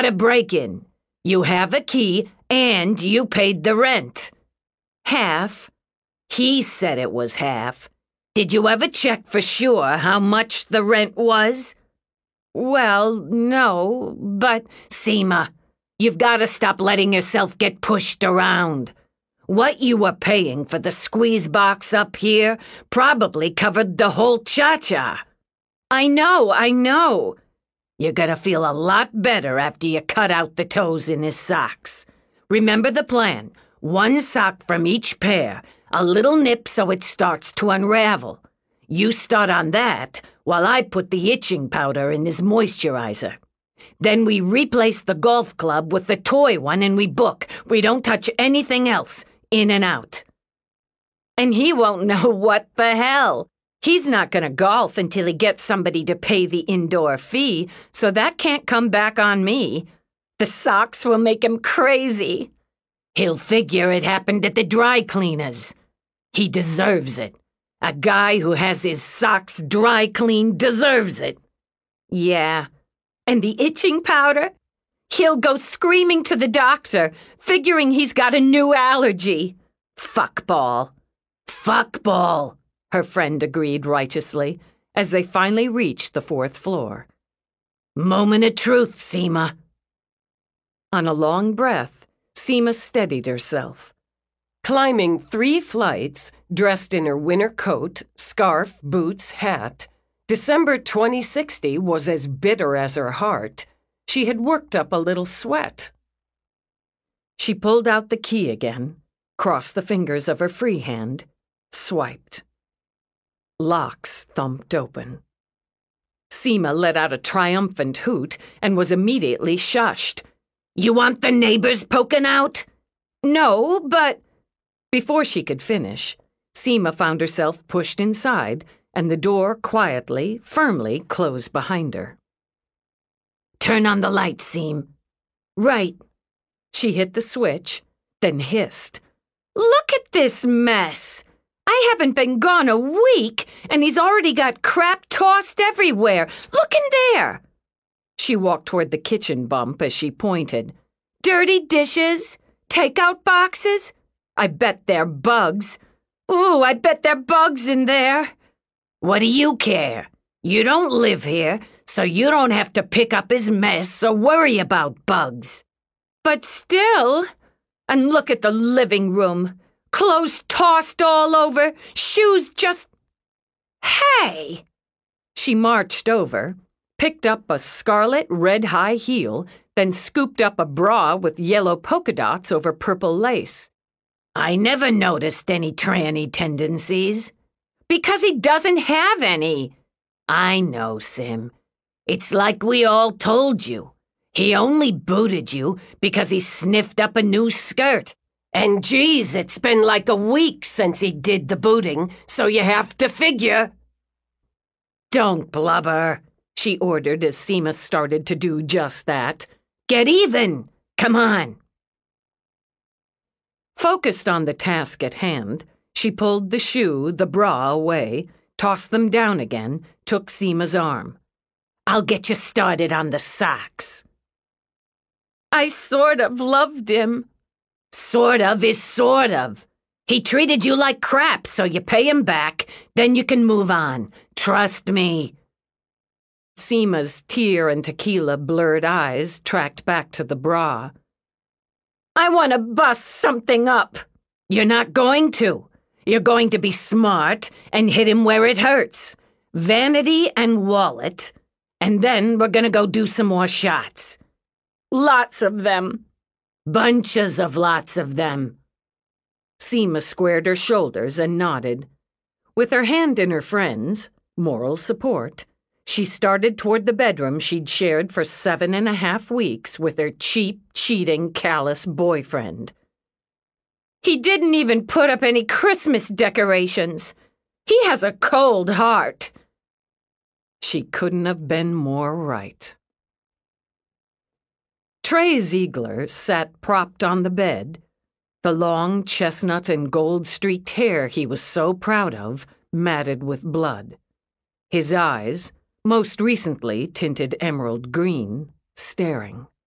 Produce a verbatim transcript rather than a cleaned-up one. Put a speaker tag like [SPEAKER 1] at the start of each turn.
[SPEAKER 1] A break-in. You have a key, and you paid the rent. Half? He said it was half. Did you ever check for sure how much the rent was? Well, no, but... Seema, you've got to stop letting yourself get pushed around. What you were paying for the squeeze box up here probably covered the whole cha-cha. I know, I know. You're gonna feel a lot better after you cut out the toes in his socks. Remember the plan. One sock from each pair, a little nip so it starts to unravel. You start on that while I put the itching powder in his moisturizer. Then we replace the golf club with the toy one and we book. We don't touch anything else. In and out. And he won't know what the hell. He's not going to golf until he gets somebody to pay the indoor fee, so that can't come back on me. The socks will make him crazy. He'll figure it happened at the dry cleaners. He deserves it. A guy who has his socks dry cleaned deserves it. Yeah. And the itching powder? He'll go screaming to the doctor, figuring he's got a new allergy. Fuckball. Fuckball, her friend agreed righteously, as they finally reached the fourth floor. Moment of truth, Seema. On a long breath, Seema steadied herself. Climbing three flights, dressed in her winter coat, scarf, boots, hat, December twenty sixty was as bitter as her heart. She had worked up a little sweat. She pulled out the key again, crossed the fingers of her free hand, swiped. Locks thumped open. Seema let out a triumphant hoot and was immediately shushed. You want the neighbors poking out? No, but... Before she could finish, Seema found herself pushed inside and the door quietly, firmly closed behind her. Turn on the light, Seem. Right. She hit the switch, then hissed. Look at this mess! I haven't been gone a week, and he's already got crap tossed everywhere. Look in there! She walked toward the kitchen bump as she pointed. Dirty dishes? Takeout boxes? I bet they're bugs. Ooh, I bet they're bugs in there. What do you care? You don't live here, so you don't have to pick up his mess or worry about bugs. But still... And look at the living room. Clothes tossed all over, shoes just... Hey! She marched over, picked up a scarlet red high heel, then scooped up a bra with yellow polka dots over purple lace. I never noticed any tranny tendencies. Because he doesn't have any. I know, Sim. It's like we all told you. He only booted you because he sniffed up a new skirt. And geez, it's been like a week since he did the booting, so you have to figure. Don't blubber, she ordered as Seema started to do just that. Get even! Come on! Focused on the task at hand, she pulled the shoe, the bra away, tossed them down again, took Seema's arm. I'll get you started on the socks. I sort of loved him. Sort of is sort of. He treated you like crap, so you pay him back, then you can move on. Trust me. Seema's tear and tequila blurred eyes tracked back to the bra. I want to bust something up. You're not going to. You're going to be smart and hit him where it hurts. Vanity and wallet. And then we're gonna go do some more shots. Lots of them. Bunches of lots of them. Seema squared her shoulders and nodded. With her hand in her friend's, moral support, she started toward the bedroom she'd shared for seven and a half weeks with her cheap, cheating, callous boyfriend. He didn't even put up any Christmas decorations. He has a cold heart. She couldn't have been more right. Trey Ziegler sat propped on the bed, the long chestnut and gold-streaked hair he was so proud of matted with blood. His eyes, most recently tinted emerald green, staring.